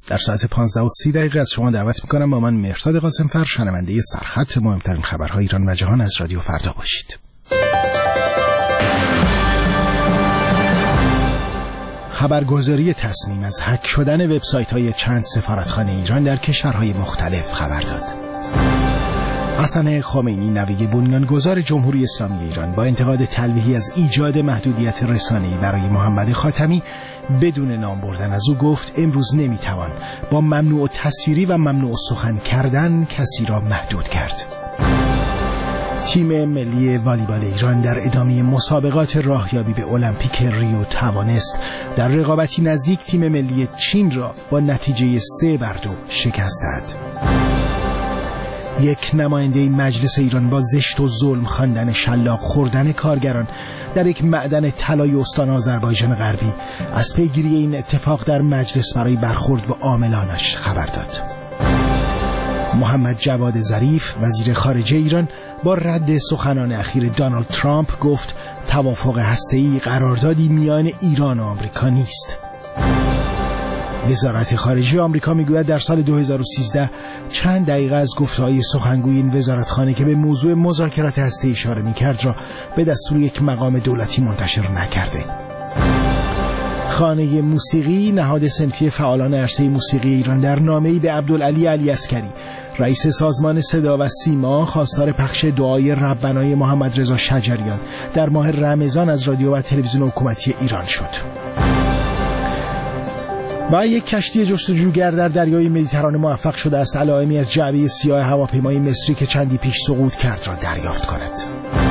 در ساعت 15:30 از شما دعوت میکنم با من مهرداد قاسمفر شنونده سرخط مهمترین خبرهای ایران و جهان از رادیو فردا باشید. خبرگزاری تصمیم از هک شدن وبسایت‌های چند سفارتخانه ایران در کشورهای مختلف خبر داد. حسن خمینی نوه بنیانگذار جمهوری اسلامی ایران با انتقاد تلویحی از ایجاد محدودیت رسانه‌ای برای محمد خاتمی بدون نام بردن از او گفت امروز نمیتوان با ممنوع تصویری و ممنوع سخن کردن کسی را محدود کرد. تیم ملی والیبال ایران در ادامه مسابقات راهیابی به المپیک ریو توانست در رقابتی نزدیک تیم ملی چین را با نتیجه 3-2 شکست دهد. یک نماینده مجلس ایران با زشت و ظلم خواندن شلاق خوردن کارگران در یک معدن طلای استان آذربایجان غربی از پیگیری این اتفاق در مجلس برای برخورد با عاملانش خبر داد. محمد جواد ظریف وزیر خارجه ایران با رد سخنان اخیر دونالد ترامپ گفت توافق هسته‌ای قراردادی میان ایران و آمریکا نیست. وزارت خارجه آمریکا میگوید در سال 2013 چند دقیقه از گفته‌های سخنگوی این وزارتخانه که به موضوع مذاکرات هسته‌ای اشاره می‌کرد را به دستور یک مقام دولتی منتشر نکرده. خانه موسیقی نهاد صنفی فعالان عرصه موسیقی ایران در نامه‌ای به عبدالعلی علیعسکری رئیس سازمان صدا و سیما خواستار پخش دعای ربنای محمد رضا شجریان در ماه رمضان از رادیو و تلویزیون حکومتی ایران شد. و یک کشتی جستجوگر در دریای مدیترانه موفق شده است علائمی از جعبه سیاه هواپیمای مصری که چندی پیش سقوط کرد را دریافت کند.